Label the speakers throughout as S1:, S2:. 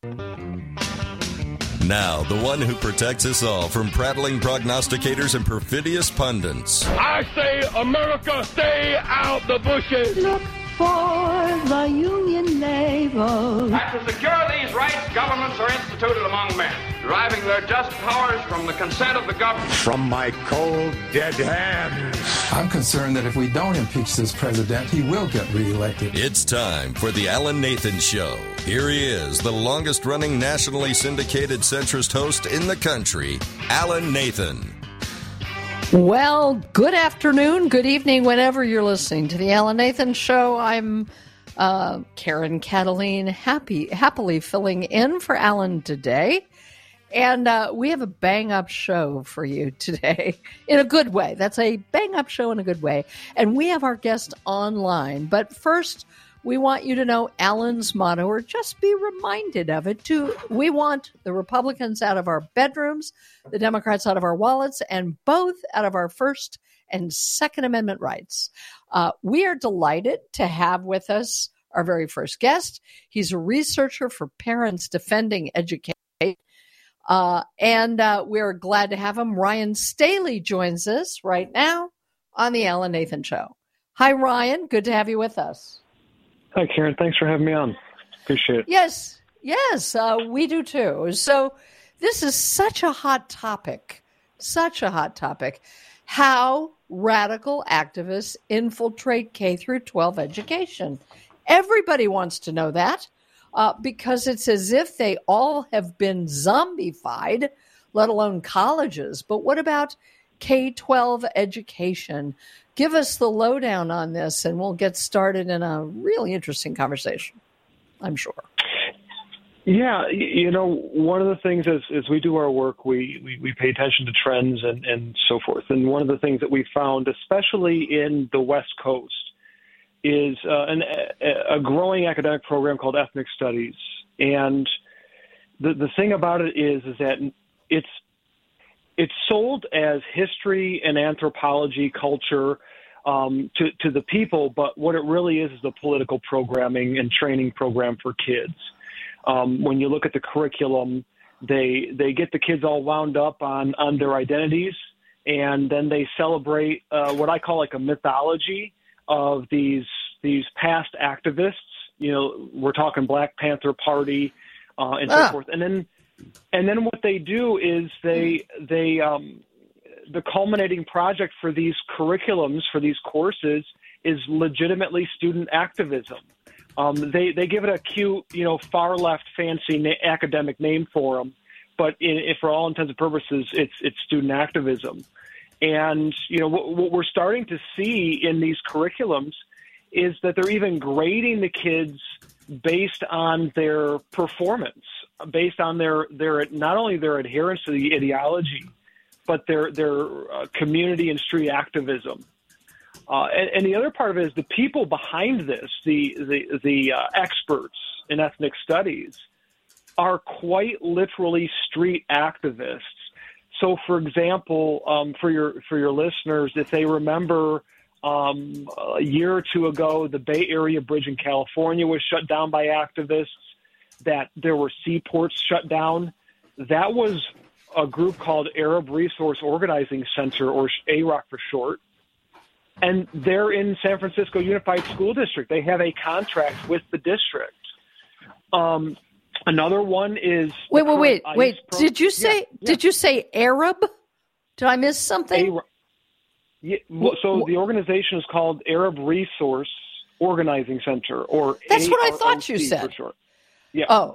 S1: Now, the one who protects us all from prattling prognosticators and perfidious pundits.
S2: I say, America, stay out the bushes.
S3: Look for the Union label.
S4: And to secure these rights, governments are instituted among men, deriving their just powers from the consent of the government.
S5: From my cold, dead hands.
S6: I'm concerned that if we don't impeach this president, he will get reelected.
S1: It's time for the Alan Nathan Show. Here he is, the longest-running nationally syndicated centrist host in the country, Alan Nathan.
S7: Well, good afternoon, good evening, whenever you're listening to the Alan Nathan Show. I'm Karen Cataline, happily filling in for Alan today. And we have a bang-up show for you today, in a good way. That's a bang-up show in a good way. And we have our guest online. But first, we want you to know Alan's motto, or just be reminded of it, too. We want the Republicans out of our bedrooms, the Democrats out of our wallets, and both out of our First and Second Amendment rights. We are delighted to have with us our very first guest. He's a researcher for Parents Defending Education. And we're glad to have him. Ryan Staley joins us right now on the Alan Nathan Show. Hi, Ryan. Good to have you with us.
S8: Hi, Karen. Thanks for having me on. Appreciate it.
S7: Yes, we do too. So this is such a hot topic, how radical activists infiltrate K through 12 education. Everybody wants to know that. Because it's as if they all have been zombified, let alone colleges. But what about K-12 education? Give us the lowdown on this, and we'll get started in a really interesting conversation, I'm sure.
S8: Yeah, one of the things as we do our work, we pay attention to trends and so forth. And one of the things that we found, especially in the West Coast, is a growing academic program called ethnic studies. And the thing about it is that it's sold as history and anthropology culture to the people, but what it really is a political programming and training program for kids. When you look at the curriculum, they get the kids all wound up on their identities, and then they celebrate what I call like a mythology of these past activists. We're talking Black Panther Party and so forth. And then what they do is they the culminating project for these curriculums, for these courses, is legitimately student activism. They give it a cute, far left fancy academic name for them, but for all intents and purposes, it's student activism. And, what we're starting to see in these curriculums is that they're even grading the kids based on their performance, based on their not only their adherence to the ideology, but their community and street activism. And the other part of it is the people behind this, the experts in ethnic studies, are quite literally street activists. So, for example, for your listeners, if they remember a year or two ago, the Bay Area Bridge in California was shut down by activists, that there were seaports shut down. That was a group called Arab Resource Organizing Center, or AROC for short. And they're in San Francisco Unified School District. They have a contract with the district. Another one is
S7: wait. Did you say Arab? Did I miss something?
S8: So the organization is called Arab Resource Organizing Center, or
S7: that's
S8: AROC
S7: what I thought you said.
S8: For short. Yeah.
S7: Oh,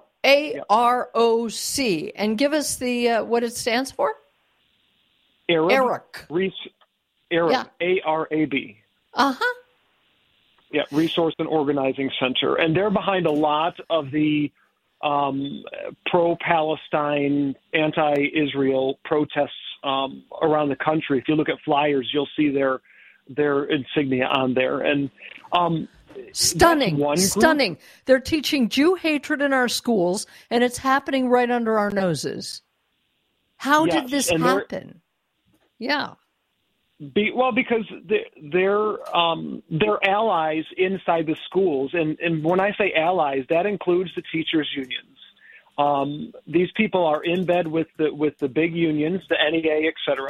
S7: AROC, and give us the what it stands for.
S8: ARAB.
S7: Yeah.
S8: ARAB. Yeah, Resource and Organizing Center, and they're behind a lot of the pro-Palestine, anti-Israel protests around the country. If you look at flyers, you'll see their insignia on there. And
S7: stunning. They're teaching Jew hatred in our schools, and it's happening right under our noses. How did this happen? Yeah.
S8: Because they're allies inside the schools, and when I say allies, that includes the teachers' unions. These people are in bed with the big unions, the NEA, et cetera.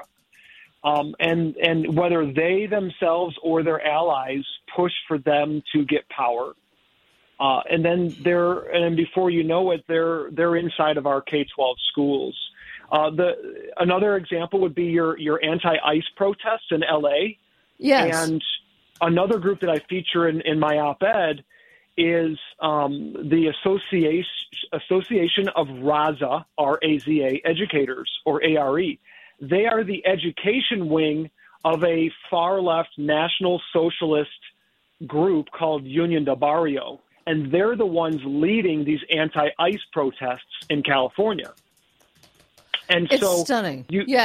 S8: And whether they themselves or their allies push for them to get power. And then before you know it, they're inside of our K-12 schools. Another example would be your anti-ICE protests in LA.
S7: Yes.
S8: And another group that I feature in my op-ed is the Association of RAZA, R-A-Z-A, Educators, or ARE. They are the education wing of a far-left National Socialist group called Unión del Barrio, and they're the ones leading these anti-ICE protests in California. And
S7: it's
S8: so
S7: stunning.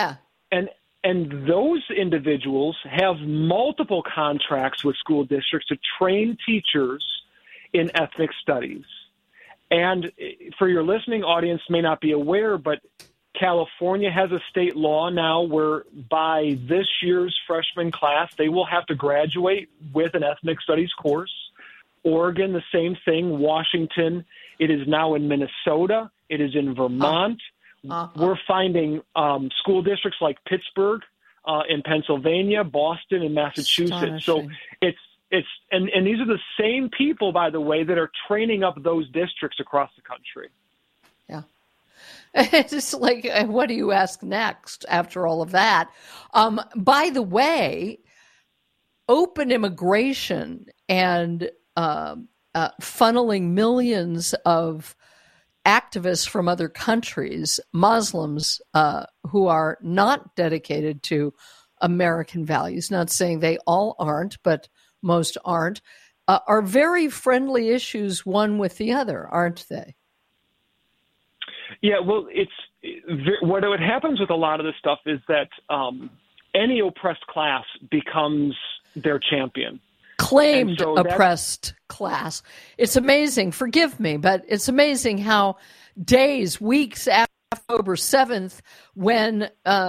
S8: And those individuals have multiple contracts with school districts to train teachers in ethnic studies. And for your listening audience may not be aware, but California has a state law now where by this year's freshman class, they will have to graduate with an ethnic studies course. Oregon, the same thing. Washington, it is now in Minnesota. It is in Vermont. We're finding school districts like Pittsburgh in Pennsylvania, Boston, and Massachusetts. So it's and these are the same people, by the way, that are training up those districts across the country.
S7: Yeah. It's like, what do you ask next after all of that? By the way, open immigration and funneling millions of activists from other countries, Muslims who are not dedicated to American values, not saying they all aren't, but most aren't, are very friendly issues one with the other, aren't they?
S8: Yeah, well, what happens with a lot of this stuff is that any oppressed class becomes their champion.
S7: Claimed oppressed class. It's amazing. Forgive me, but it's amazing how days, weeks after October 7th, when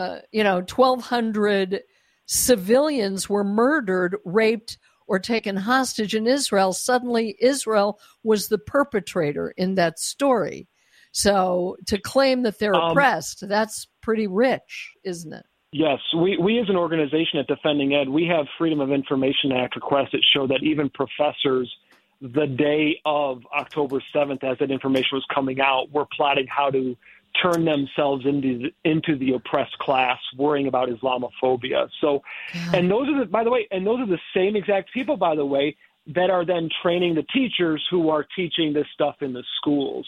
S7: 1,200 civilians were murdered, raped, or taken hostage in Israel, suddenly Israel was the perpetrator in that story. So to claim that they're oppressed, that's pretty rich, isn't it?
S8: Yes. We as an organization at Defending Ed, we have Freedom of Information Act requests that show that even professors, the day of October 7th, as that information was coming out, were plotting how to turn themselves into the oppressed class, worrying about Islamophobia. So, and those are the same exact people, by the way, that are then training the teachers who are teaching this stuff in the schools.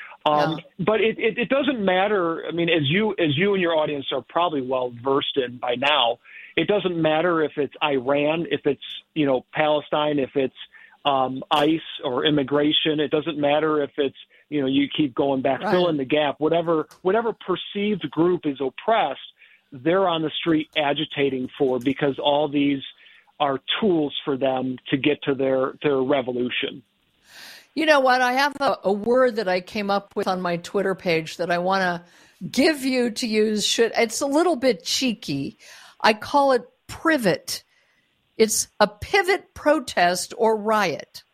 S8: But it doesn't matter. I mean, as you and your audience are probably well versed in by now, it doesn't matter if it's Iran, if it's, Palestine, if it's ICE or immigration. It doesn't matter if it's, you keep going back, fill in the gap, whatever perceived group is oppressed, they're on the street agitating for, because all these are tools for them to get to their revolution.
S7: You know what? I have a word that I came up with on my Twitter page that I want to give you to use. It's a little bit cheeky. I call it privet. It's a pivot protest or riot.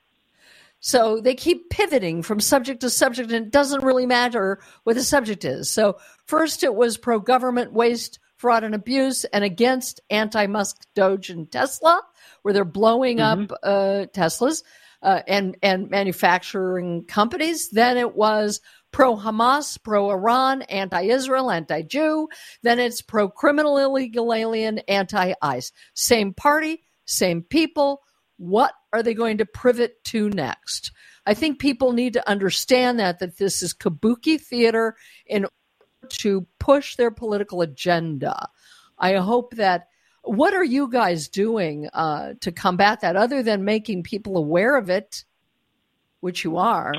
S7: So they keep pivoting from subject to subject, and it doesn't really matter what the subject is. So first it was pro-government waste, fraud, and abuse, and against anti-Musk, Doge, and Tesla, where they're blowing up Teslas. And manufacturing companies. Then it was pro-Hamas, pro-Iran, anti-Israel, anti-Jew. Then it's pro-criminal, illegal alien, anti-ICE. Same party, same people. What are they going to pivot to next? I think people need to understand that this is kabuki theater in order to push their political agenda. I hope that. What are you guys doing to combat that, other than making people aware of it, which you are?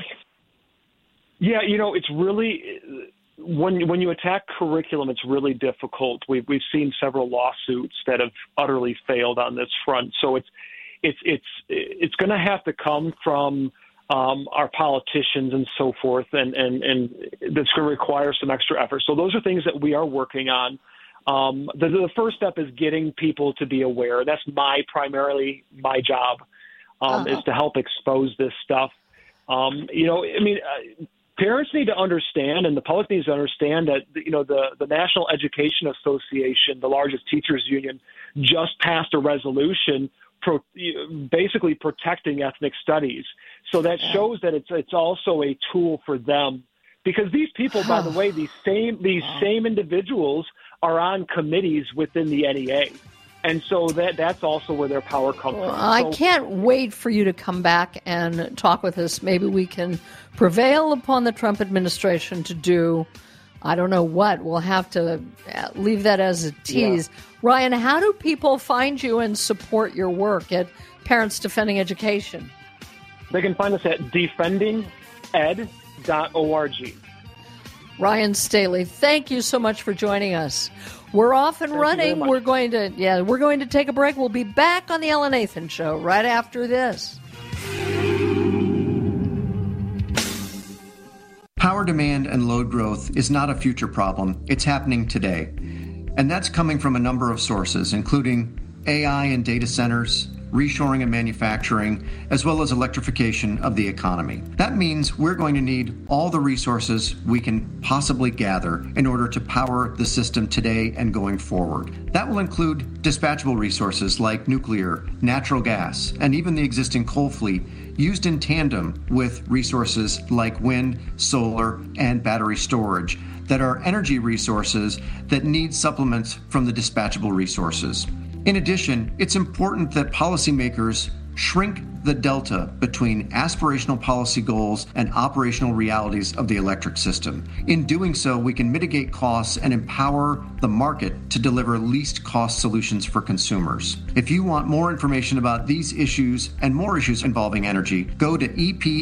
S8: Yeah, it's really, when you attack curriculum, it's really difficult. We've seen several lawsuits that have utterly failed on this front. So it's going to have to come from our politicians and so forth, and that's going to require some extra effort. So those are things that we are working on. The first step is getting people to be aware. That's primarily my job, is to help expose this stuff. parents need to understand, and the public needs to understand that, the National Education Association, the largest teachers union, just passed a resolution basically protecting ethnic studies. So that shows that it's also a tool for them, because these people, by the way, these same individuals are on committees within the NEA. And so that's also where their power comes from.
S7: I can't wait for you to come back and talk with us. Maybe we can prevail upon the Trump administration to do, I don't know what. We'll have to leave that as a tease. Yeah. Ryan, how do people find you and support your work at Parents Defending Education?
S8: They can find us at defendinged.org.
S7: Ryan Staley, thank you so much for joining us. We're off and running. We're going to take a break. We'll be back on the Ellen Nathan Show right after this.
S9: Power demand and load growth is not a future problem. It's happening today. And that's coming from a number of sources, including AI and data centers, reshoring and manufacturing, as well as electrification of the economy. That means we're going to need all the resources we can possibly gather in order to power the system today and going forward. That will include dispatchable resources like nuclear, natural gas, and even the existing coal fleet used in tandem with resources like wind, solar, and battery storage that are energy resources that need supplements from the dispatchable resources. In addition, it's important that policymakers shrink the delta between aspirational policy goals and operational realities of the electric system. In doing so, we can mitigate costs and empower the market to deliver least cost solutions for consumers. If you want more information about these issues and more issues involving energy, go to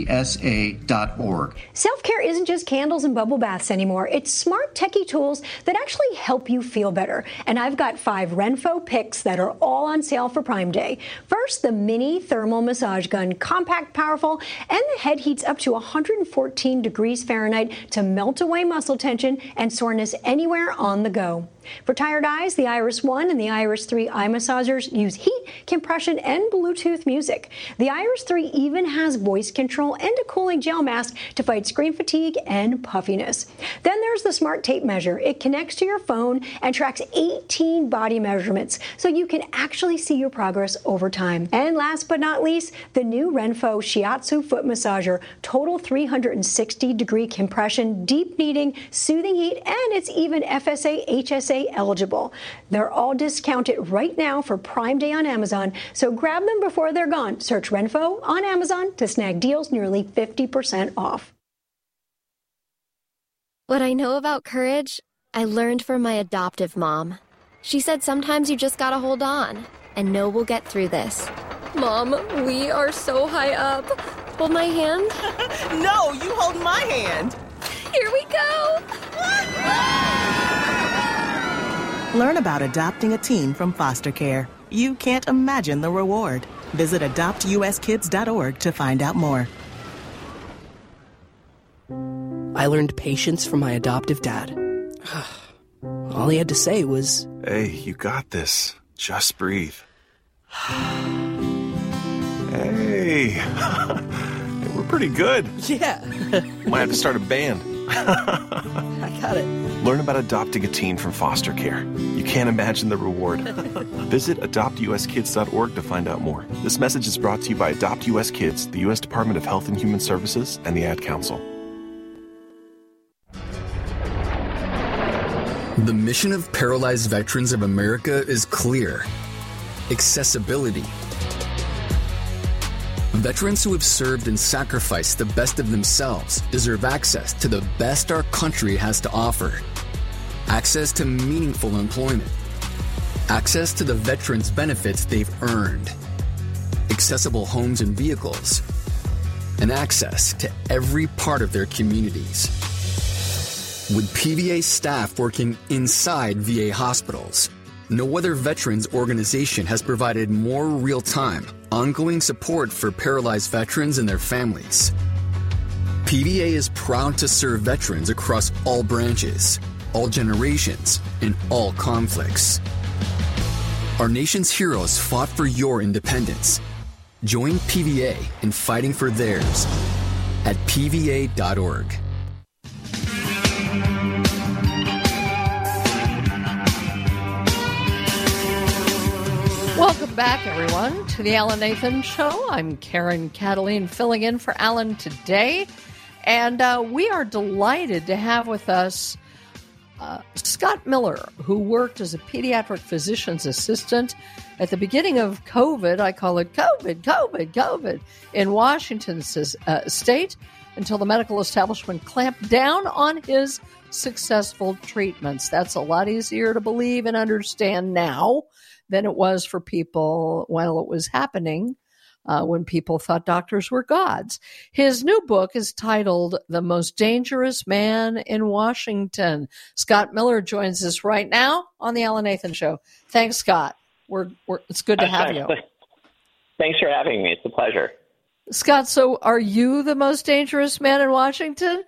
S9: epsa.org.
S10: Self-care isn't just candles and bubble baths anymore. It's smart, techie tools that actually help you feel better. And I've got 5 Renpho picks that are all on sale for Prime Day. First, the mini thermal massage gun, compact, powerful, and the head heats up to 114 degrees Fahrenheit to melt away muscle tension and soreness anywhere on the go. For tired eyes, the Iris 1 and the Iris 3 eye massagers use heat, compression, and Bluetooth music. The Iris 3 even has voice control and a cooling gel mask to fight screen fatigue and puffiness. Then there's the Smart Tape Measure. It connects to your phone and tracks 18 body measurements, so you can actually see your progress over time. And last but not least, the new Renpho Shiatsu foot massager, total 360-degree compression, deep kneading, soothing heat, and it's even FSA HSA eligible. They're all discounted right now for Prime Day on Amazon, so grab them before they're gone. Search Renpho on Amazon to snag deals nearly 50% off.
S11: What I know about courage, I learned from my adoptive mom. She said sometimes you just gotta hold on and know we'll get through this. Mom, we are so high up. Hold my hand.
S12: No, you hold my hand.
S11: Here we go.
S12: Learn about adopting a teen from foster care. You can't imagine the reward. Visit adoptuskids.org to find out more.
S13: I learned patience from my adoptive dad. All he had to say was,
S14: "Hey, you got this. Just breathe." Hey, we're pretty good.
S13: Yeah.
S14: Might have to start a band.
S13: I got it.
S14: Learn about adopting a teen from foster care. You can't imagine the reward. Visit adoptuskids.org to find out more. This message is brought to you by Adopt US Kids, the U.S. Department of Health and Human Services, and the Ad Council.
S15: The mission of Paralyzed Veterans of America is clear: accessibility. Veterans who have served and sacrificed the best of themselves deserve access to the best our country has to offer. Access to meaningful employment. Access to the veterans' benefits they've earned. Accessible homes and vehicles. And access to every part of their communities. With PVA staff working inside VA hospitals, no other veterans organization has provided more real-time, ongoing support for paralyzed veterans and their families. PVA is proud to serve veterans across all branches, all generations, and all conflicts. Our nation's heroes fought for your independence. Join PVA in fighting for theirs at PVA.org.
S7: back, everyone, to the Alan Nathan Show. I'm Karen Cataline, filling in for Alan today. And we are delighted to have with us Scott Miller, who worked as a pediatric physician's assistant at the beginning of COVID. I call it COVID, in Washington state until the medical establishment clamped down on his successful treatments. That's a lot easier to believe and understand now than it was for people while it was happening, when people thought doctors were gods. His new book is titled The Most Dangerous Man in Washington. Scott Miller joins us right now on the Alan Nathan Show. Thanks, Scott. It's good to have you.
S16: Thanks for having me. It's a pleasure.
S7: Scott, so are you the most dangerous man in Washington?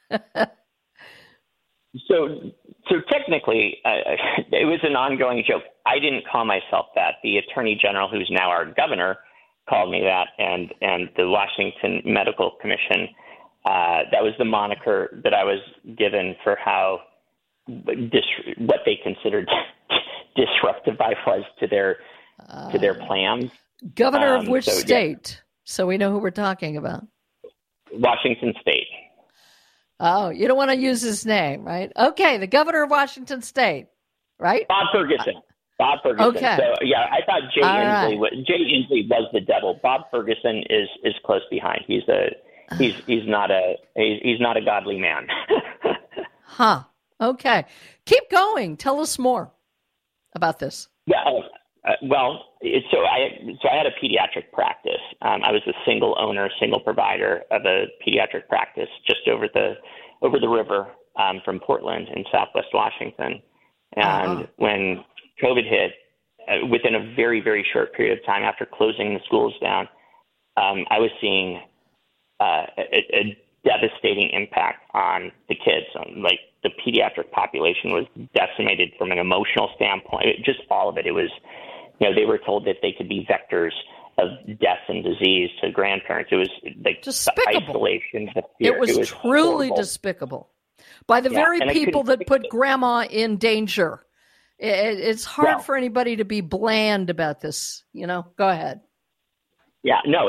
S16: So technically, it was an ongoing joke. I didn't call myself that. The Attorney General, who's now our governor, called me that, and the Washington Medical Commission. That was the moniker that I was given for how what they considered disruptive I was to their plans.
S7: Governor of which state? So we know who we're talking about.
S16: Washington State.
S7: Oh, you don't want to use his name, right? Okay, the governor of Washington State, right?
S16: Bob Ferguson.
S7: Okay.
S16: So yeah, I thought Jay Inslee was the devil. Bob Ferguson is close behind. He's not a godly man.
S7: Huh. Okay. Keep going. Tell us more about this.
S16: Yeah. So I had a pediatric practice. I was a single owner, single provider of a pediatric practice just over the river from Portland in Southwest Washington. And when COVID hit, within a very, very short period of time after closing the schools down, I was seeing a devastating impact on the kids. Like the pediatric population was decimated from an emotional standpoint. Just all of it. It was, they were told that they could be vectors of death and disease to grandparents. It was like
S7: despicable.
S16: The isolation. The
S7: It
S16: fear.
S7: was truly
S16: horrible.
S7: Despicable by the very people that put grandma in danger. It's hard for anybody to be bland about this. Go ahead.
S16: Yeah, no,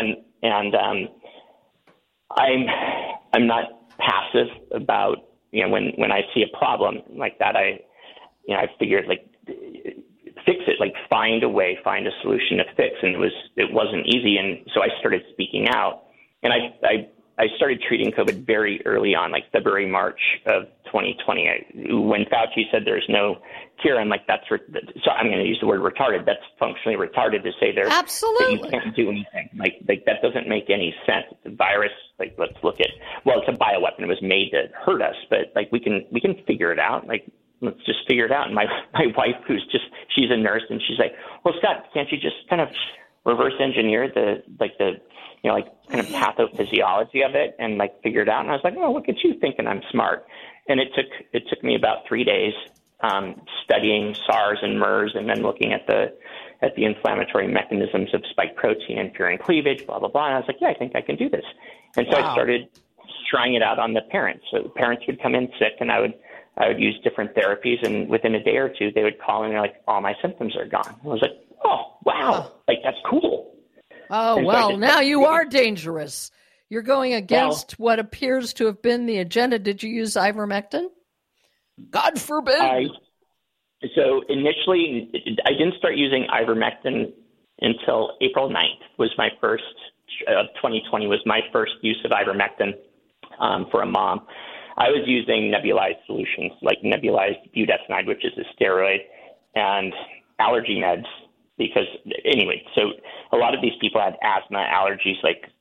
S16: I'm not passive about, when I see a problem like that, I figured fix it, find a way, find a solution to fix. And it wasn't easy. And so I started speaking out, and I started treating COVID very early on, February, March of 2020. When Fauci said there's no cure, I'm like, so I'm going to use the word retarded. That's functionally retarded to say
S7: absolutely
S16: that you can't do anything. That doesn't make any sense. It's a virus. Let's look at, it's a bioweapon. It was made to hurt us, but we can figure it out. Let's just figure it out. And my wife, she's a nurse, and she's like, well, Scott, can't you just kind of reverse engineer the kind of pathophysiology of it and figure it out? And I was like, oh, look at you thinking I'm smart. And it took me about 3 days studying SARS and MERS, and then looking at the inflammatory mechanisms of spike protein and furin cleavage, blah, blah, blah. And I was like, yeah, I think I can do this. And so I started trying it out on the parents. So the parents would come in sick, and I would use different therapies, and within a day or two, they would call in and they're like, all my symptoms are gone. I was like, oh, wow, that's cool.
S7: Oh, and well, so now you are dangerous. You're going against what appears to have been the agenda. Did you use ivermectin? God forbid.
S16: So initially, I didn't start using ivermectin until April 9th was my first, 2020 was my first use of ivermectin for a mom. I was using nebulized solutions like nebulized budesonide, which is a steroid, and allergy meds. Because anyway, so a lot of these people had asthma, allergies,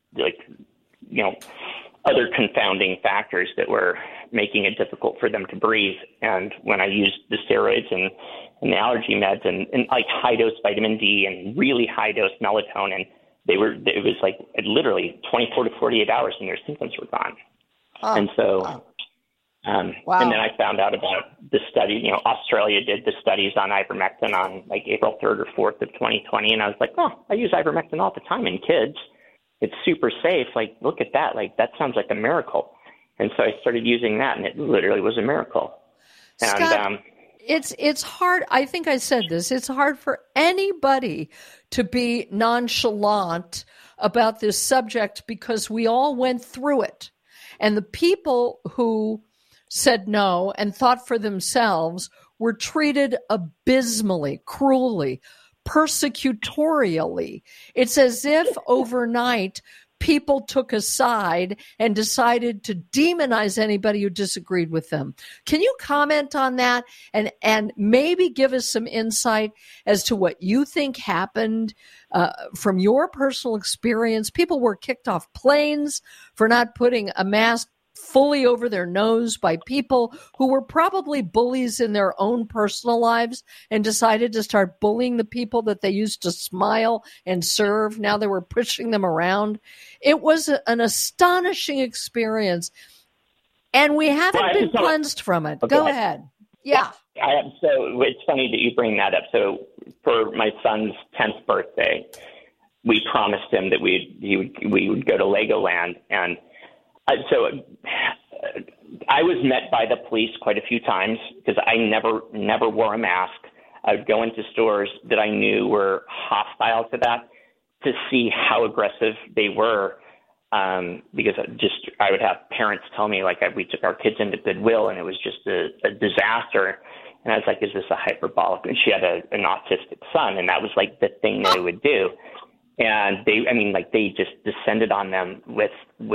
S16: other confounding factors that were making it difficult for them to breathe. And when I used the steroids and the allergy meds and high dose vitamin D and really high dose melatonin, it was literally 24 to 48 hours and their symptoms were gone.
S7: Oh.
S16: And so, and then I found out about the study. Australia did the studies on ivermectin on April 3rd or 4th of 2020. And I was like, oh, I use ivermectin all the time in kids. It's super safe. Look at that. That sounds like a miracle. And so I started using that, and it literally was a miracle.
S7: Scott, it's hard. I think I said this. It's hard for anybody to be nonchalant about this subject because we all went through it. And the people who said no and thought for themselves were treated abysmally, cruelly, persecutorially. It's as if overnight people took a side and decided to demonize anybody who disagreed with them. Can you comment on that and maybe give us some insight as to what you think happened from your personal experience? People were kicked off planes for not putting a mask fully over their nose by people who were probably bullies in their own personal lives and decided to start bullying the people that they used to smile and serve. Now they were pushing them around. It was an astonishing experience, and we haven't been cleansed from it. Okay. Go ahead. Yeah.
S16: So it's funny that you bring that up. So for my son's 10th birthday, we promised him that we would go to Legoland, and so I was met by the police quite a few times because I never wore a mask. I would go into stores that I knew were hostile to that to see how aggressive they were. Because I would have parents tell me, like, we took our kids into Goodwill and it was just a disaster. And I was like, is this a hyperbolic? And she had an autistic son, and that was like the thing they would do. And they just descended on them with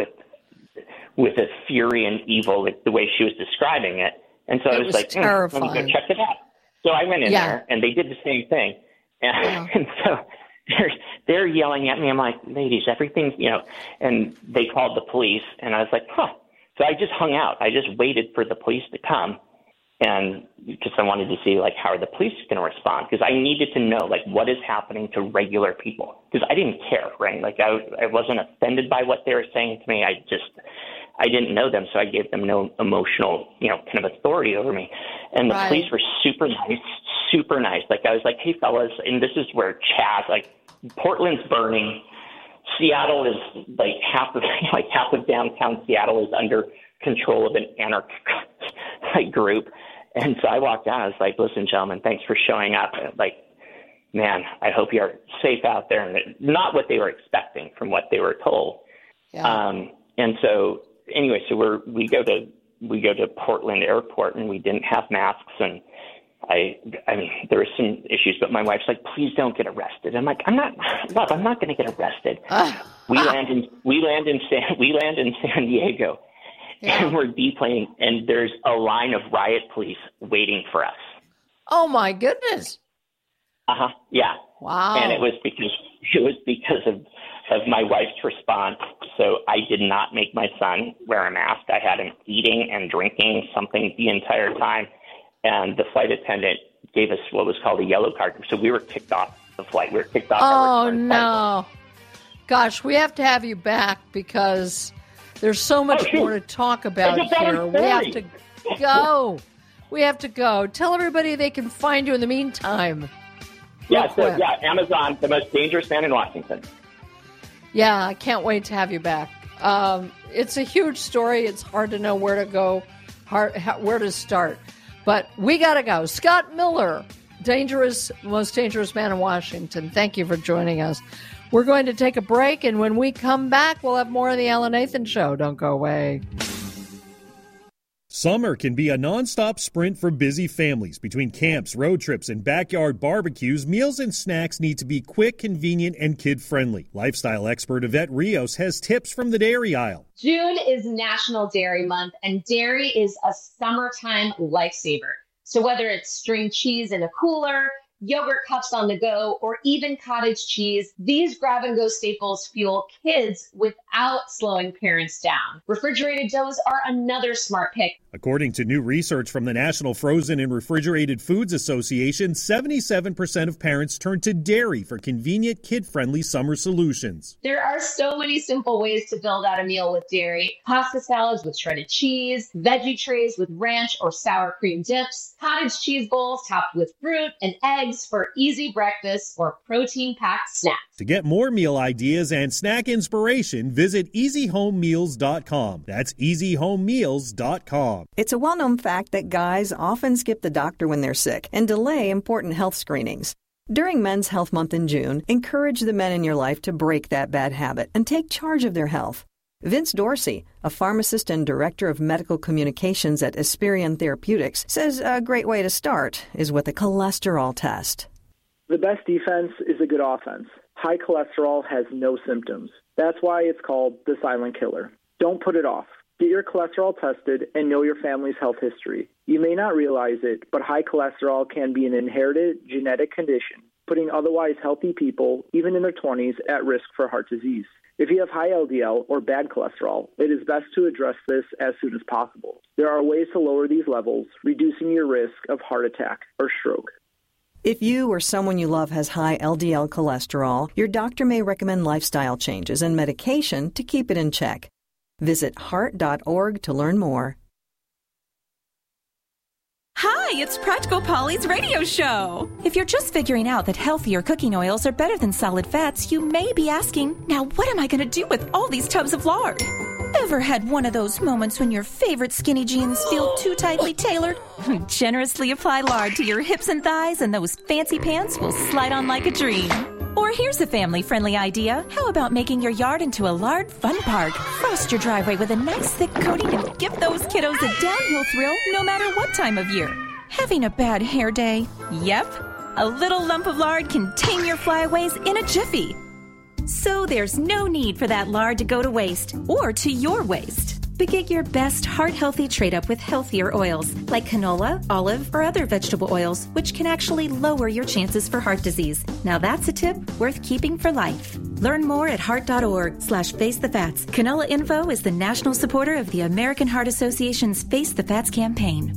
S16: a fury and evil, like the way she was describing it. And so I was like, let me go check it out. So I went in there, and they did the same thing. And so they're yelling at me. I'm like, ladies, everything's, and they called the police, and I was like, So I just hung out. I just waited for the police to come, and because I wanted to see, like, how are the police going to respond? Because I needed to know, like, what is happening to regular people? Because I didn't care, right? Like, I wasn't offended by what they were saying to me. I didn't know them, so I gave them no emotional, kind of authority over me. And the police were super nice. Like, I was like, hey, fellas, and this is where Chaz, like, Portland's burning. Seattle is, like, half of downtown Seattle is under control of an anarchic, like, group. And so I walked out. I was like, listen, gentlemen, thanks for showing up. Like, man, I hope you're safe out there. And not what they were expecting from what they were told. Yeah. And so anyway, so we go to Portland Airport, and we didn't have masks, and I mean, there were some issues, but my wife's like, please don't get arrested. I'm like, I'm not going to get arrested. We land in San Diego, and we're deplaning, and there's a line of riot police waiting for us.
S7: Oh my goodness.
S16: Yeah.
S7: Wow.
S16: And it was because of my wife's response. So I did not make my son wear a mask. I had him eating and drinking something the entire time. And the flight attendant gave us what was called a yellow card. So we were kicked off the flight. We were kicked off.
S7: Oh, no. Gosh, we have to have you back because there's so much more to talk about here. We have to go. We have to go. Tell everybody they can find you in the meantime.
S16: Amazon, The Most Dangerous Man in Washington.
S7: Yeah, I can't wait to have you back. It's a huge story. It's hard to know where to go, where to start. But we got to go. Scott Miller, Most Dangerous Man in Washington. Thank you for joining us. We're going to take a break, and when we come back, we'll have more of the Alan Nathan Show. Don't go away.
S17: Summer can be a nonstop sprint for busy families. Between camps, road trips, and backyard barbecues, meals and snacks need to be quick, convenient, and kid-friendly. Lifestyle expert Yvette Rios has tips from the dairy aisle.
S18: June is National Dairy Month, and dairy is a summertime lifesaver. So whether it's string cheese in a cooler, yogurt cups on the go, or even cottage cheese, these grab-and-go staples fuel kids without slowing parents down. Refrigerated doughs are another smart pick.
S17: According to new research from the National Frozen and Refrigerated Foods Association, 77% of parents turn to dairy for convenient, kid-friendly summer solutions.
S18: There are so many simple ways to build out a meal with dairy. Pasta salads with shredded cheese, veggie trays with ranch or sour cream dips, cottage cheese bowls topped with fruit and eggs, eggs for easy breakfast or protein-packed snacks.
S17: To get more meal ideas and snack inspiration, visit EasyHomeMeals.com. That's EasyHomeMeals.com.
S19: It's a well-known fact that guys often skip the doctor when they're sick and delay important health screenings. During Men's Health Month in June, encourage the men in your life to break that bad habit and take charge of their health. Vince Dorsey, a pharmacist and director of medical communications at Esperion Therapeutics, says a great way to start is with a cholesterol test.
S20: The best defense is a good offense. High cholesterol has no symptoms. That's why it's called the silent killer. Don't put it off. Get your cholesterol tested and know your family's health history. You may not realize it, but high cholesterol can be an inherited genetic condition, putting otherwise healthy people, even in their 20s, at risk for heart disease. If you have high LDL or bad cholesterol, it is best to address this as soon as possible. There are ways to lower these levels, reducing your risk of heart attack or stroke.
S19: If you or someone you love has high LDL cholesterol, your doctor may recommend lifestyle changes and medication to keep it in check. Visit heart.org to learn more.
S21: Hi, it's Practical Polly's radio show. If you're just figuring out that healthier cooking oils are better than solid fats, you may be asking, now what am I going to do with all these tubs of lard? Ever had one of those moments when your favorite skinny jeans feel too tightly tailored? Generously apply lard to your hips and thighs and those fancy pants will slide on like a dream. Or here's a family-friendly idea. How about making your yard into a lard fun park? Frost your driveway with a nice thick coating and give those kiddos a downhill thrill no matter what time of year. Having a bad hair day? Yep. A little lump of lard can tame your flyaways in a jiffy. So there's no need for that lard to go to waste or to your waste. But get your best heart-healthy trade-up with healthier oils like canola, olive, or other vegetable oils, which can actually lower your chances for heart disease. Now that's a tip worth keeping for life. Learn more at heart.org/facethefats. Canola Info is the national supporter of the American Heart Association's Face the Fats campaign.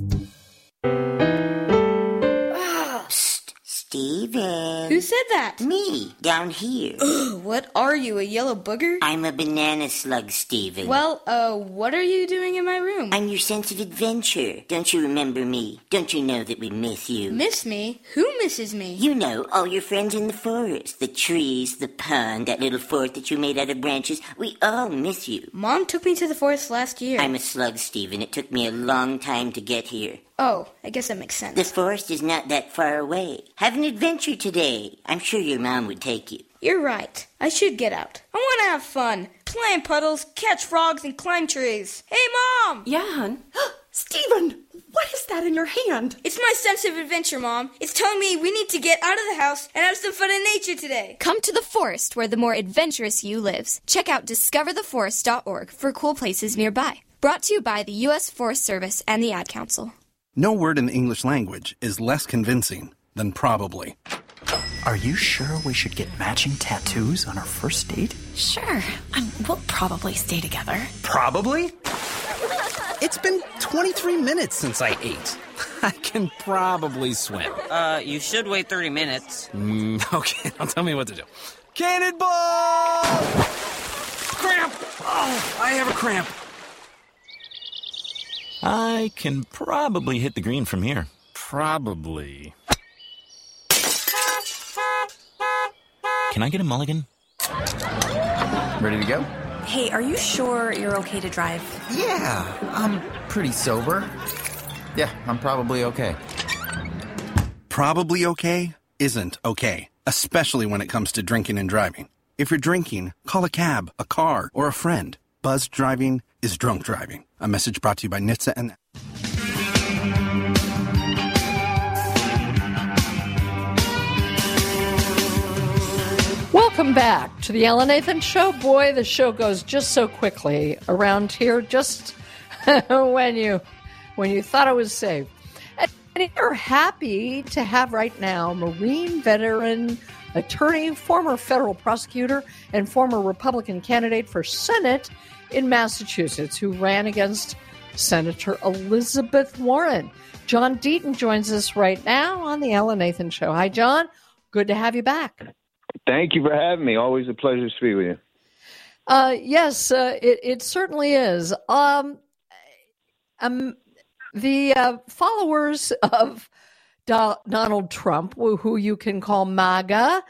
S22: Steven.
S23: Who said that?
S22: Me, down here.
S23: What are you, a yellow booger?
S22: I'm a banana slug, Steven.
S23: Well, what are you doing in my room?
S22: I'm your sense of adventure. Don't you remember me? Don't you know that we miss you?
S23: Miss me? Who misses me?
S22: You know, all your friends in the forest. The trees, the pond, that little fort that you made out of branches. We all miss you.
S23: Mom took me to the forest last year.
S22: I'm a slug, Steven. It took me a long time to get here.
S23: Oh, I guess that makes sense.
S22: The forest is not that far away. Have an adventure today. I'm sure your mom would take you.
S23: You're right. I should get out. I want to have fun. Play in puddles, catch frogs, and climb trees. Hey, Mom!
S24: Yeah, hon? Steven, what is that in your hand?
S23: It's my sense of adventure, Mom. It's telling me we need to get out of the house and have some fun in nature today.
S25: Come to the forest where the more adventurous you lives. Check out discovertheforest.org for cool places nearby. Brought to you by the U.S. Forest Service and the Ad Council.
S26: No word in the English language is less convincing than probably.
S27: Are you sure we should get matching tattoos on our first date?
S24: Sure. We'll probably stay together.
S28: Probably? It's been 23 minutes since I ate. I can probably swim.
S29: You should wait 30 minutes.
S28: Okay, now tell me what to do. Cannonball! Cramp! Oh, I have a cramp.
S30: I can probably hit the green from here.
S28: Probably.
S30: Can I get a mulligan?
S28: Ready to go?
S24: Hey, are you sure you're okay to drive?
S28: Yeah, I'm pretty sober. Yeah, I'm probably okay.
S26: Probably okay isn't okay, especially when it comes to drinking and driving. If you're drinking, call a cab, a car, or a friend. Buzzed driving is drunk driving. A message brought to you by NHTSA and...
S7: Welcome back to the Ellen Nathan Show. Boy, the show goes just so quickly around here, just when you thought it was safe. And we're happy to have right now Marine veteran, attorney, former federal prosecutor, and former Republican candidate for Senate in Massachusetts who ran against Senator Elizabeth Warren. John Deaton joins us right now on the Ellen Nathan Show. Hi, John. Good to have you back.
S31: Thank you for having me. Always a pleasure to speak with you.
S7: Yes, it certainly is. The followers of Donald Trump, who you can call MAGA,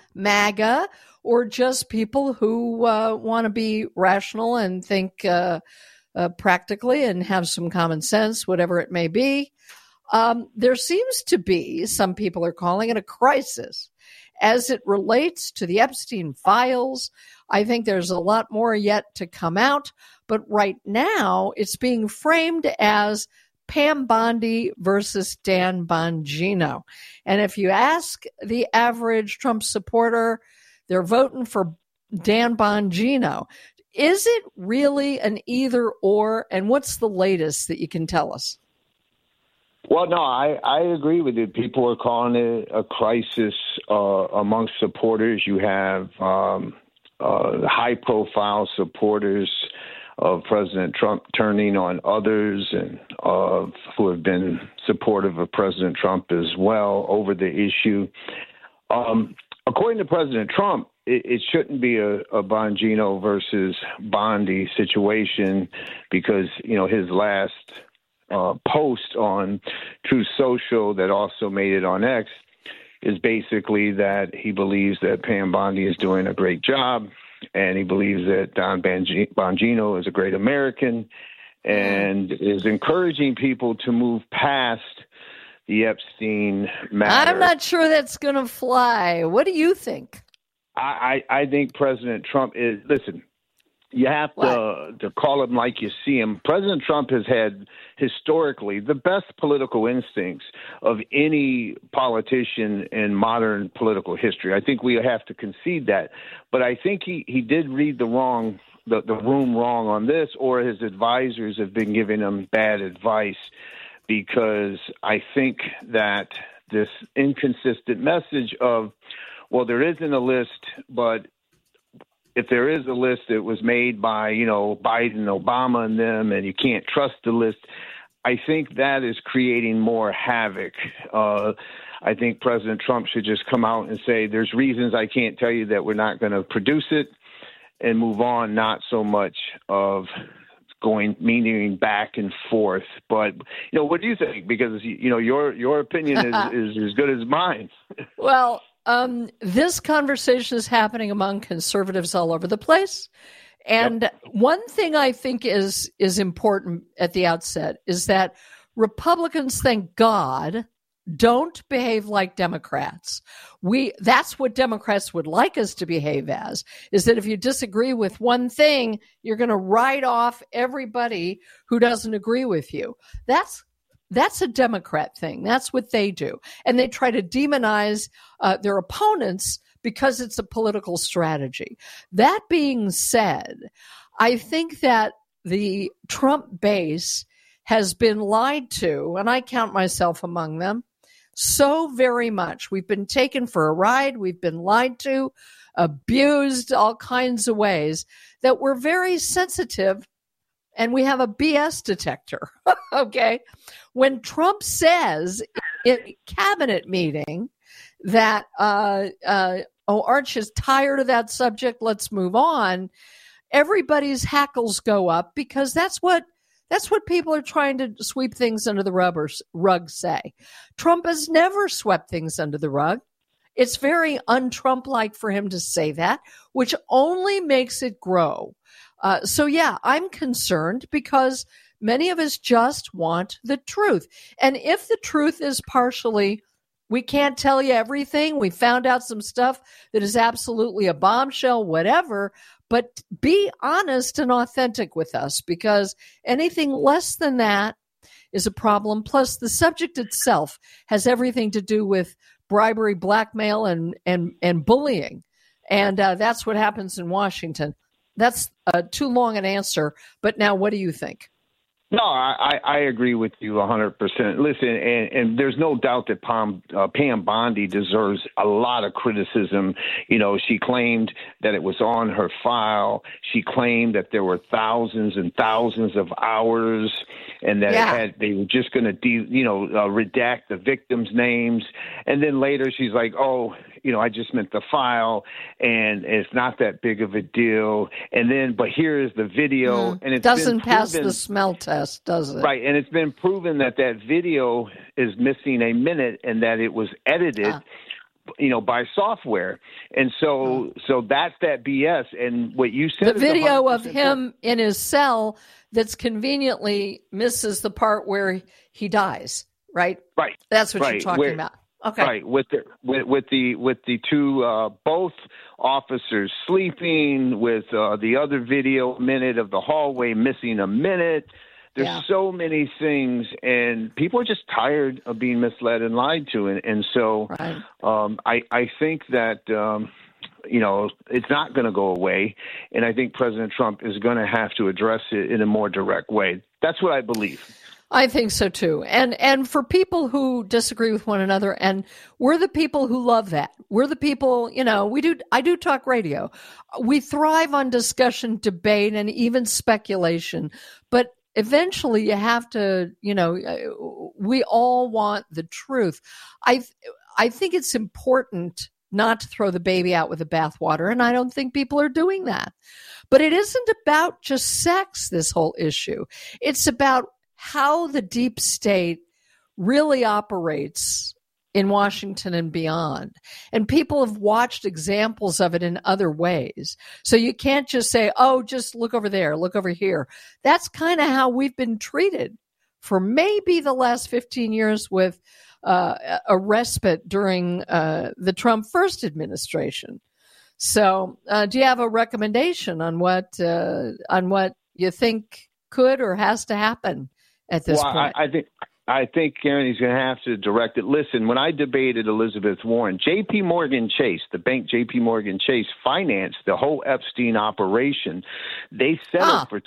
S7: or just people who want to be rational and think practically and have some common sense, whatever it may be. There seems to be, some people are calling it a crisis as it relates to the Epstein files. I think there's a lot more yet to come out, but right now it's being framed as Pam Bondi versus Dan Bongino. And if you ask the average Trump supporter, they're voting for Dan Bongino. Is it really an either or? And what's the latest that you can tell us?
S31: Well, no, I agree with you. People are calling it a crisis amongst supporters. You have high-profile supporters of President Trump turning on others and who have been supportive of President Trump as well over the issue. According to President Trump, it shouldn't be a Bongino versus Bondi situation because, his last post on Truth Social that also made it on X is basically that he believes that Pam Bondi is doing a great job, and he believes that Don Bongino is a great American and is encouraging people to move past the Epstein matter.
S7: I'm not sure that's going to fly. What do you think?
S31: I think President Trump is, listen, you have to call him like you see him. President Trump has had historically the best political instincts of any politician in modern political history. I think we have to concede that. But I think he did read the room wrong on this, or his advisors have been giving him bad advice, because I think that this inconsistent message of, well, there isn't a list, but if there is a list, it was made by, Biden, Obama, and them, and you can't trust the list. I think that is creating more havoc. I think President Trump should just come out and say, there's reasons I can't tell you that we're not going to produce it, and move on, not so much of meaning back and forth. But, what do you think? Because, your opinion is as good as mine.
S7: Well, this conversation is happening among conservatives all over the place. And one thing I think is important at the outset is that Republicans, thank God, don't behave like Democrats. That's what Democrats would like us to behave as, is that if you disagree with one thing, you're going to write off everybody who doesn't agree with you. That's a Democrat thing. That's what they do. And they try to demonize their opponents because it's a political strategy. That being said, I think that the Trump base has been lied to, and I count myself among them, so very much. We've been taken for a ride. We've been lied to, abused all kinds of ways, that we're very sensitive, and we have a BS detector. Okay? When Trump says in a cabinet meeting that, Arch is tired of that subject, let's move on, everybody's hackles go up, because that's what people are trying to sweep things under the rug say. Trump has never swept things under the rug. It's very un-Trump-like for him to say that, which only makes it grow. I'm concerned because many of us just want the truth. And if the truth is partially, we can't tell you everything, we found out some stuff that is absolutely a bombshell, whatever, but be honest and authentic with us, because anything less than that is a problem. Plus, the subject itself has everything to do with bribery, blackmail, and bullying. And that's what happens in Washington. That's too long an answer, but now what do you think?
S31: No, I agree with you 100%. Listen, and there's no doubt that Pam Bondi deserves a lot of criticism. She claimed that it was on her file. She claimed that there were thousands and thousands of hours, and that they were just going to redact the victims' names. And then later she's like, I just meant the file, and it's not that big of a deal. And then, but here is the video, and it
S7: doesn't pass the smell test, does it?
S31: Right, and it's been proven that video is missing a minute and that it was edited. By software. And so that's that BS. And what you said,
S7: the video of him in his cell that's conveniently misses the part where he dies, right?
S31: Right.
S7: That's what you're talking about. Okay.
S31: Right. With the two, both officers sleeping, with the other video minute of the hallway missing a minute. There's so many things, and people are just tired of being misled and lied to. And so I think that, it's not going to go away. And I think President Trump is going to have to address it in a more direct way. That's what I believe.
S7: I think so, too. And for people who disagree with one another, and we're the people who love that. We're the people, I do talk radio. We thrive on discussion, debate, and even speculation. But eventually you have to, we all want the truth. I think it's important not to throw the baby out with the bathwater, and I don't think people are doing that. But it isn't about just sex, this whole issue. It's about how the deep state really operates in Washington and beyond. And people have watched examples of it in other ways. So you can't just say, oh, just look over there, look over here. That's kind of how we've been treated for maybe the last 15 years with a respite during the Trump first administration. So do you have a recommendation on what you think could or has to happen at this point?
S31: I think, Karen, he's going to have to direct it. Listen, when I debated Elizabeth Warren, J.P. Morgan Chase, the bank J.P. Morgan Chase, financed the whole Epstein operation. They settled for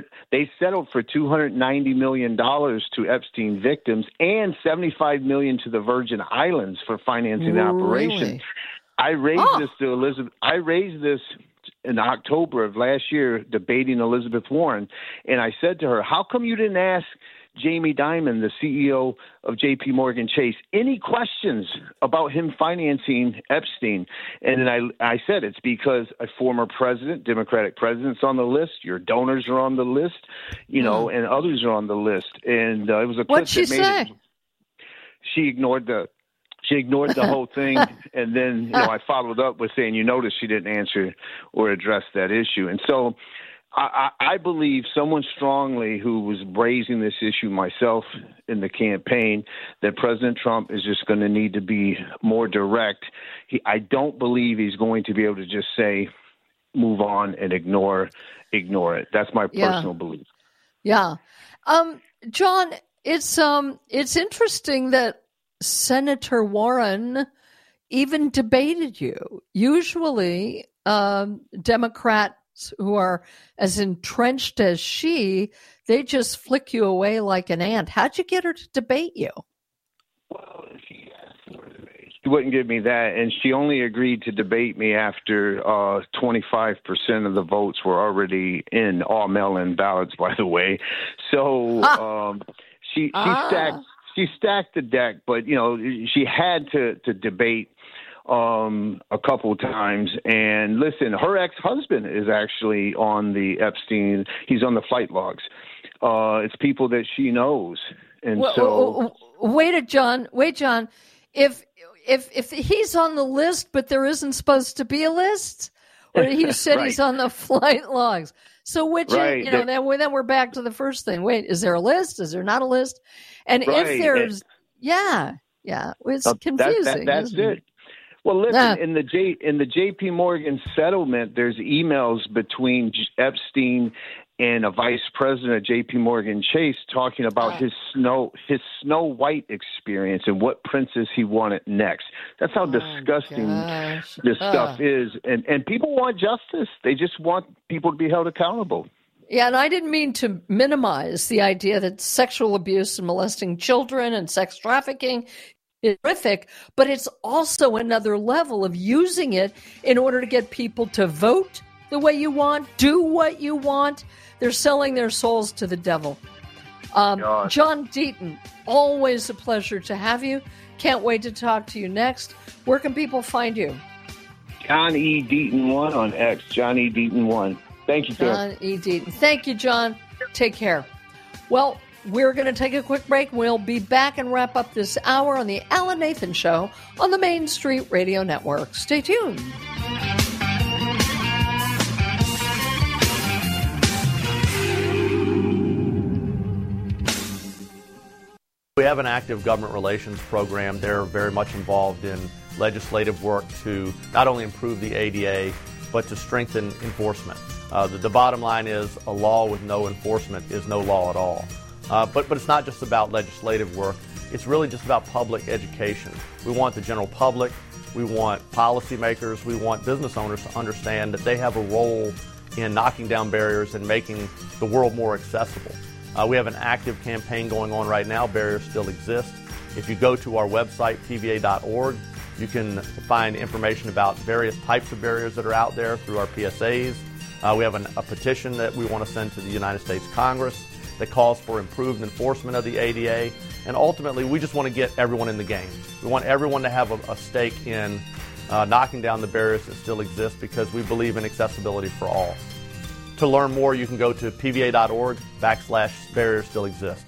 S31: $290 million to Epstein victims and $75 million to the Virgin Islands for financing the operation.
S7: Really?
S31: I raised this to Elizabeth. I raised this in October of last year, debating Elizabeth Warren, and I said to her, "How come you didn't ask Jamie Dimon, the CEO of J.P. Morgan Chase, any questions about him financing Epstein?" And then I said, it's because a former president, Democratic president's on the list, your donors are on the list, and others are on the list. And it was a clip
S7: What'd she
S31: that made
S7: say?
S31: it. She ignored the whole thing, and then I followed up with saying, you notice she didn't answer or address that issue. And so I believe someone strongly who was raising this issue, myself in the campaign, that President Trump is just going to need to be more direct. I don't believe he's going to be able to just say, move on and ignore it. That's my personal belief.
S7: Yeah. John, it's interesting that Senator Warren even debated you. Usually, Democrats who are as entrenched as she, they just flick you away like an ant. How'd you get her to debate you?
S31: Well, she asked for a debate. She wouldn't give me that, and she only agreed to debate me after 25% of the votes were already in, all mail-in ballots, by the way. So she stacked the deck, but she had to debate a couple of times. And listen, her ex-husband is actually on the Epstein. He's on the flight logs. It's people that she knows. And
S7: wait, John. If he's on the list, but there isn't supposed to be a list, or you said he's on the flight logs. So then we're back to the first thing. Wait, is there a list? Is there not a list? And if there's, it's confusing.
S31: That's it. Well, listen, in the J.P. Morgan settlement, there's emails between Epstein and a vice president of J.P. Morgan Chase talking about his Snow White experience and what princess he wanted next. That's how disgusting this stuff is. And people want justice. They just want people to be held accountable.
S7: Yeah, and I didn't mean to minimize the idea that sexual abuse and molesting children and sex trafficking is horrific, but it's also another level of using it in order to get people to vote the way you want, do what you want. They're selling their souls to the devil. John Deaton, always a pleasure to have you. Can't wait to talk to you next. Where can people find you?
S31: John E. Deaton 1 on X. John E. Deaton 1. Thank you, sir.
S7: John E. Deaton. Thank you, John. Take care. Well, we're going to take a quick break. We'll be back and wrap up this hour on the Alan Nathan Show on the Main Street Radio Network. Stay tuned.
S1: We have an active government relations program. They're very much involved in legislative work to not only improve the ADA, but to strengthen enforcement. The bottom line is a law with no enforcement is no law at all. But it's not just about legislative work. It's really just about public education. We want the general public, we want policymakers, we want business owners to understand that they have a role in knocking down barriers and making the world more accessible. We have an active campaign going on right now. Barriers still exist. If you go to our website, pva.org, you can find information about various types of barriers that are out there through our PSAs. We have a petition that we want to send to the United States Congress that calls for improved enforcement of the ADA. And ultimately, we just want to get everyone in the game. We want everyone to have a stake in knocking down the barriers that still exist because we believe in accessibility for all. To learn more, you can go to pva.org/barriers still exist.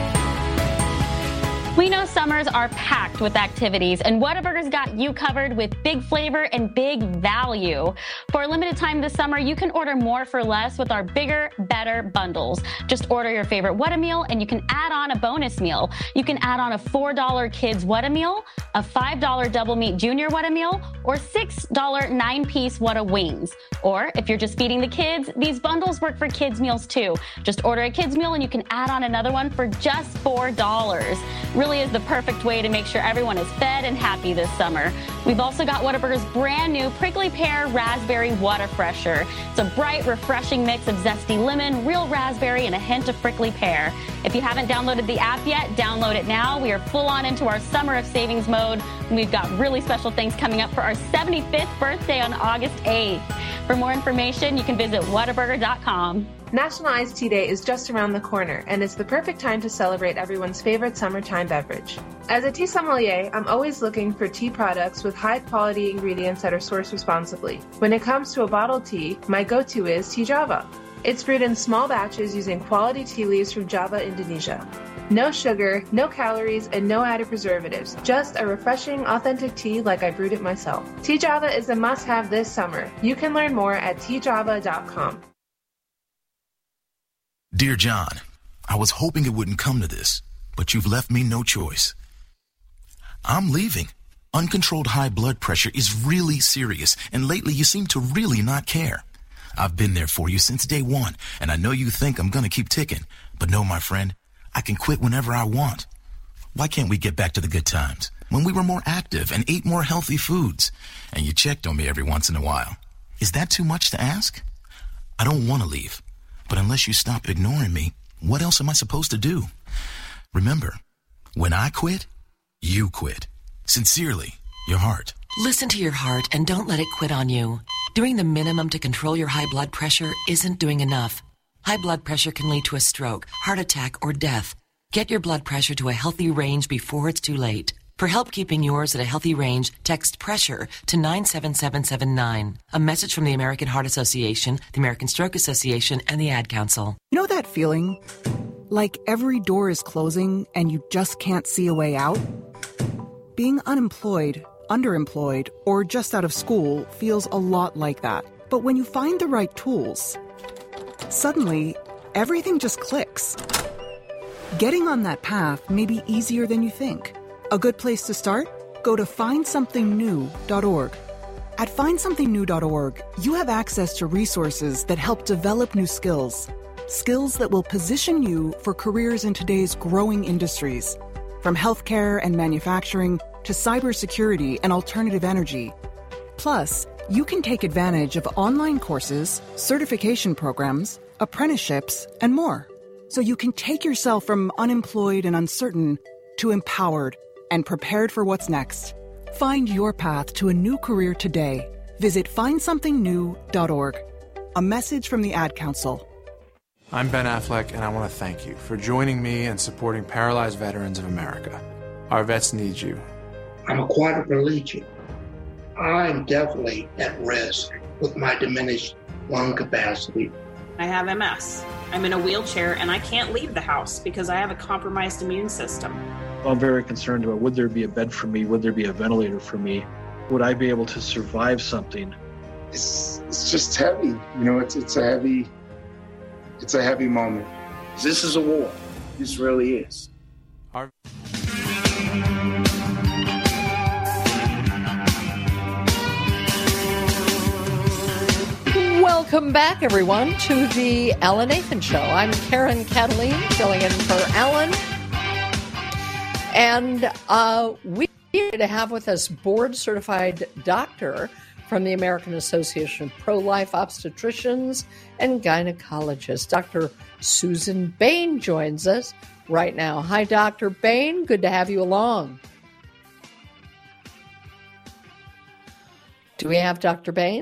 S2: We know summers are packed with activities, and Whataburger's got you covered with big flavor and big value. For a limited time this summer, you can order more for less with our bigger, better bundles. Just order your favorite Whatameal, and you can add on a bonus meal. You can add on a $4 kids Whatameal, a $5 double meat junior Whatameal, or $6 9-piece Whata wings. Or if you're just feeding the kids, these bundles work for kids meals too. Just order a kids meal, and you can add on another one for just $4. Really is the perfect way to make sure everyone is fed and happy this summer. We've also got Whataburger's brand new Prickly Pear Raspberry Whata Fresher. It's a bright, refreshing mix of zesty lemon, real raspberry, and a hint of prickly pear. If you haven't downloaded the app yet, download it now. We are full on into our summer of savings mode. We've got really special things coming up for our 75th birthday on August 8th. For more information, you can visit Whataburger.com.
S3: National Iced Tea Day is just around the corner, and it's the perfect time to celebrate everyone's favorite summertime beverage. As a tea sommelier, I'm always looking for tea products with high-quality ingredients that are sourced responsibly. When it comes to a bottled tea, my go-to is Tea Java. It's brewed in small batches using quality tea leaves from Java, Indonesia. No sugar, no calories, and no added preservatives. Just a refreshing, authentic tea like I brewed it myself. Tea Java is a must-have this summer. You can learn more at teajava.com.
S4: Dear John, I was hoping it wouldn't come to this, but you've left me no choice. I'm leaving. Uncontrolled high blood pressure is really serious, and lately you seem to really not care. I've been there for you since day one, and I know you think I'm gonna keep ticking, but no, my friend, I can quit whenever I want. Why can't we get back to the good times, when we were more active and ate more healthy foods, and you checked on me every once in a while? Is that too much to ask? I don't want to leave. But unless you stop ignoring me, what else am I supposed to do? Remember, when I quit, you quit. Sincerely, your heart.
S5: Listen to your heart and don't let it quit on you. Doing the minimum to control your high blood pressure isn't doing enough. High blood pressure can lead to a stroke, heart attack, or death. Get your blood pressure to a healthy range before it's too late. For help keeping yours at a healthy range, text PRESSURE to 97779. A message from the American Heart Association, the American Stroke Association, and the Ad Council.
S6: You know that feeling? Like every door is closing and you just can't see a way out? Being unemployed, underemployed, or just out of school feels a lot like that. But when you find the right tools, suddenly everything just clicks. Getting on that path may be easier than you think. A good place to start? Go to findsomethingnew.org. At findsomethingnew.org, you have access to resources that help develop new skills. Skills that will position you for careers in today's growing industries. From healthcare and manufacturing to cybersecurity and alternative energy. Plus, you can take advantage of online courses, certification programs, apprenticeships, and more. So you can take yourself from unemployed and uncertain to empowered and prepared for what's next. Find your path to a new career today. Visit findsomethingnew.org. A message from the Ad Council.
S8: I'm Ben Affleck, and I want to thank you for joining me and supporting Paralyzed Veterans of America. Our vets need you.
S9: I'm a quadriplegic. I'm definitely at risk with my diminished lung capacity.
S10: I have MS. I'm in a wheelchair and I can't leave the house because I have a compromised immune system.
S11: I'm very concerned about, would there be a bed for me? Would there be a ventilator for me? Would I be able to survive something?
S9: It's just heavy. You know, it's a heavy moment. This is a war. This really is.
S7: Welcome back, everyone, to the Alan Nathan Show. I'm Karen Cataline, filling in for Alan. And we need to have with us board-certified doctor from the American Association of Pro-Life Obstetricians and Gynecologists. Dr. Susan Bain joins us right now. Hi, Dr. Bain. Good to have you along. Do we have Dr. Bain?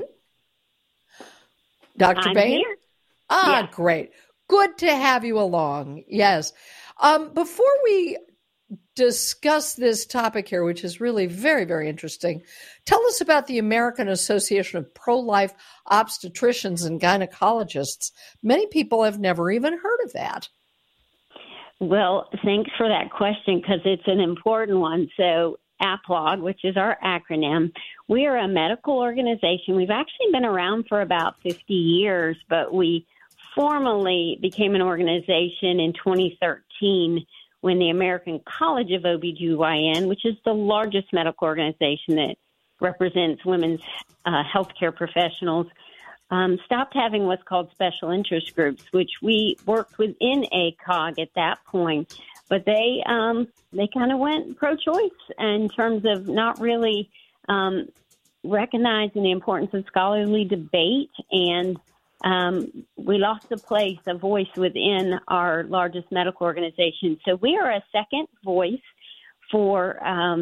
S7: Dr.
S12: I'm
S7: Bain?
S12: Here.
S7: Yeah. Great. Good to have you along. Yes. Before we discuss this topic here, which is really very, very interesting, tell us about the American Association of Pro-Life Obstetricians and Gynecologists. Many people have never even heard of that.
S12: Well, thanks for that question because it's an important one. So APLOG, which is our acronym, we are a medical organization. We've actually been around for about 50 years, but we formally became an organization in 2013 when the American College of OBGYN, which is the largest medical organization that represents women's healthcare professionals, stopped having what's called special interest groups, which we worked within ACOG at that point. But they kind of went pro-choice in terms of not really recognizing the importance of scholarly debate, and we lost a voice within our largest medical organization. So we are a second voice for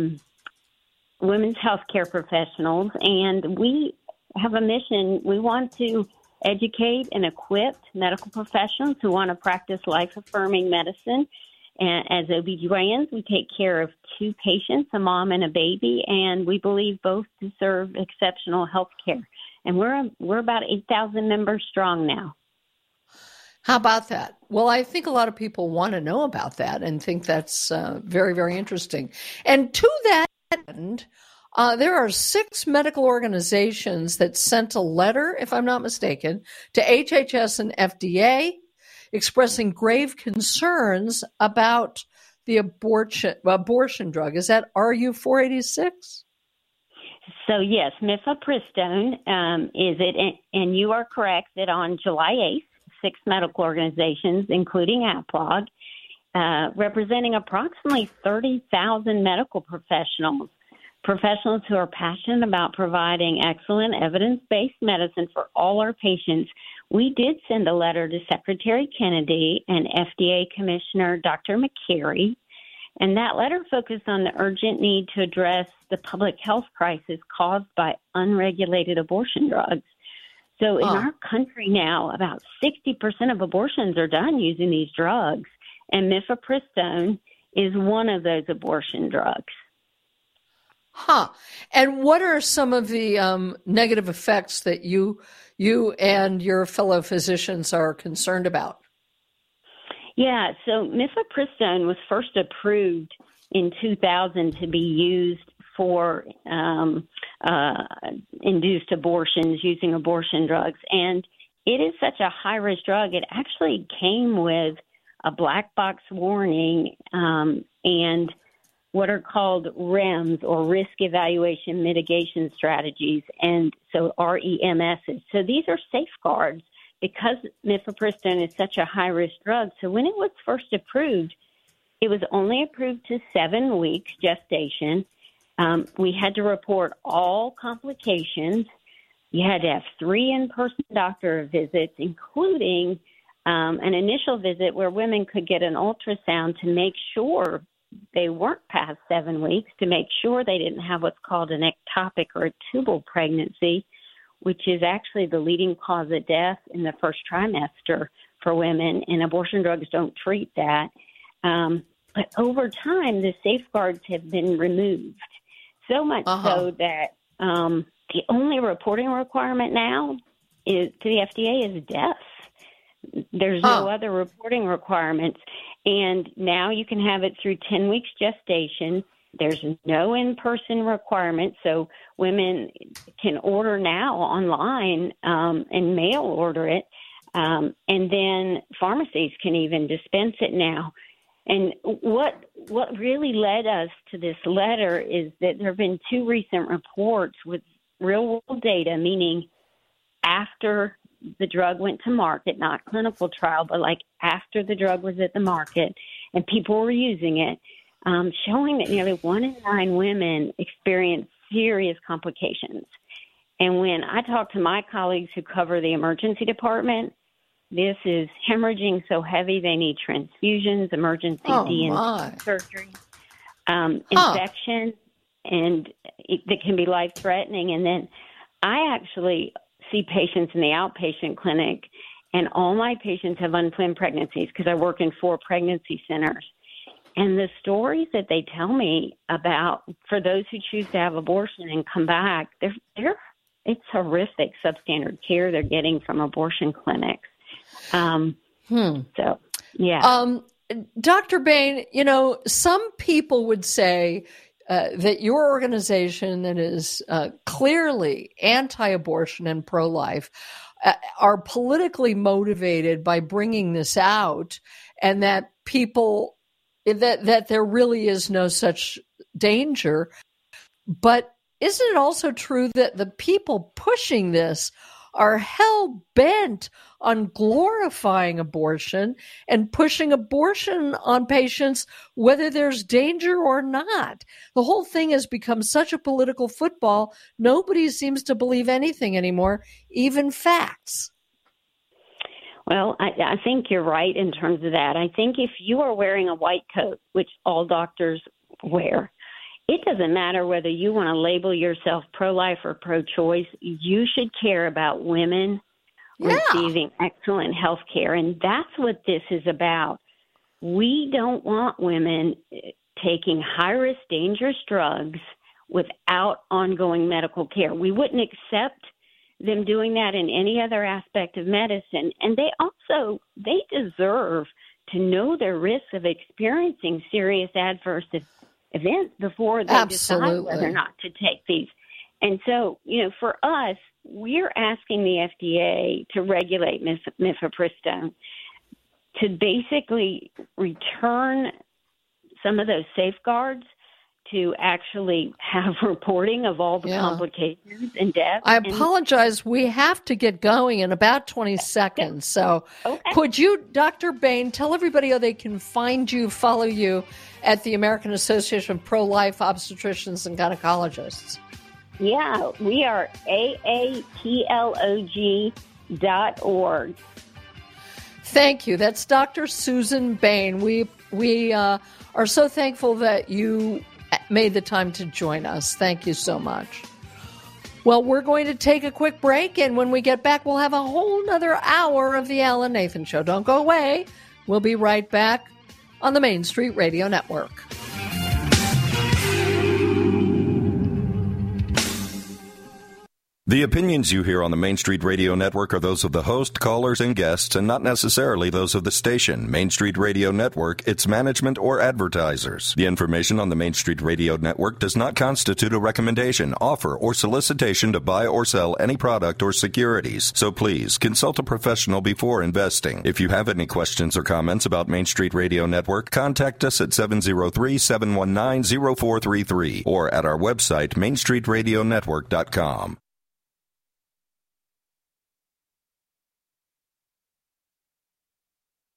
S12: women's healthcare professionals, and we have a mission. We want to educate and equip medical professionals who want to practice life-affirming medicine. And as OBGYNs, we take care of 2 patients, a mom and a baby, and we believe both deserve exceptional health care. And we're about 8,000 members strong now.
S7: How about that? Well, I think a lot of people want to know about that and think that's very, very interesting. And to that end, there are 6 medical organizations that sent a letter, if I'm not mistaken, to HHS and FDA expressing grave concerns about the abortion drug. Is that RU-486?
S12: So, yes, mifepristone is it. And you are correct that on July 8th, 6 medical organizations, including APLOG, representing approximately 30,000 medical professionals who are passionate about providing excellent evidence-based medicine for all our patients, we did send a letter to Secretary Kennedy and FDA Commissioner Dr. McCary, and that letter focused on the urgent need to address the public health crisis caused by unregulated abortion drugs. So in our country now, about 60% of abortions are done using these drugs, and mifepristone is one of those abortion drugs.
S7: And what are some of the negative effects that you and your fellow physicians are concerned about?
S12: Yeah, so mifepristone was first approved in 2000 to be used for induced abortions using abortion drugs. And it is such a high-risk drug. It actually came with a black box warning and what are called REMS, or Risk Evaluation Mitigation Strategies, and so REMSs. So these are safeguards because mifepristone is such a high-risk drug. So when it was first approved, it was only approved to 7 weeks gestation. We had to report all complications. You had to have 3 in-person doctor visits, including an initial visit where women could get an ultrasound to make sure they weren't past 7 weeks, to make sure they didn't have what's called an ectopic or a tubal pregnancy, which is actually the leading cause of death in the first trimester for women, and abortion drugs don't treat that. But over time, the safeguards have been removed, so much so that the only reporting requirement now is to the FDA is death. There's no other reporting requirements. And now you can have it through 10 weeks gestation. There's no in-person requirement, so women can order now online and mail order it. And then pharmacies can even dispense it now. And what really led us to this letter is that there have been 2 recent reports with real-world data, meaning after the drug went to market, not clinical trial, but like after the drug was at the market and people were using it, showing that nearly 1 in 9 women experience serious complications. And when I talk to my colleagues who cover the emergency department, this is hemorrhaging so heavy they need transfusions, emergency DNC surgery, infection, and that can be life-threatening. And then I actually see patients in the outpatient clinic, and all my patients have unplanned pregnancies because I work in 4 pregnancy centers. And the stories that they tell me about, for those who choose to have abortion and come back, it's horrific substandard care they're getting from abortion clinics. So, yeah.
S7: Dr. Bain, some people would say that your organization that is clearly anti-abortion and pro-life are politically motivated by bringing this out, and that people that there really is no such danger. But isn't it also true that the people pushing this are hell-bent on glorifying abortion and pushing abortion on patients whether there's danger or not? The whole thing has become such a political football, nobody seems to believe anything anymore, even facts.
S12: Well, I think you're right in terms of that. I think if you are wearing a white coat, which all doctors wear, it doesn't matter whether you want to label yourself pro-life or pro-choice. You should care about women receiving excellent health care, and that's what this is about. We don't want women taking high-risk, dangerous drugs without ongoing medical care. We wouldn't accept them doing that in any other aspect of medicine. And they deserve to know their risks of experiencing serious adverse events before they decide whether or not to take these. And so, for us, we're asking the FDA to regulate mifepristone to basically return some of those safeguards to actually have reporting of all the complications and deaths.
S7: I apologize. We have to get going in about 20 seconds. So could you, Dr. Bain, tell everybody how they can find you, follow you at the American Association of Pro-Life Obstetricians and Gynecologists?
S12: Yeah, we are aaplog.org.
S7: Thank you. That's Dr. Susan Bain. We are so thankful that you made the time to join us. Thank you so much. Well, we're going to take a quick break, and when we get back, we'll have a whole nother hour of the Alan Nathan Show. Don't go away. We'll be right back on the Main Street Radio Network.
S13: The opinions you hear on the Main Street Radio Network are those of the host, callers, and guests, and not necessarily those of the station, Main Street Radio Network, its management, or advertisers. The information on the Main Street Radio Network does not constitute a recommendation, offer, or solicitation to buy or sell any product or securities. So please, consult a professional before investing. If you have any questions or comments about Main Street Radio Network, contact us at 703-719-0433 or at our website, mainstreetradionetwork.com.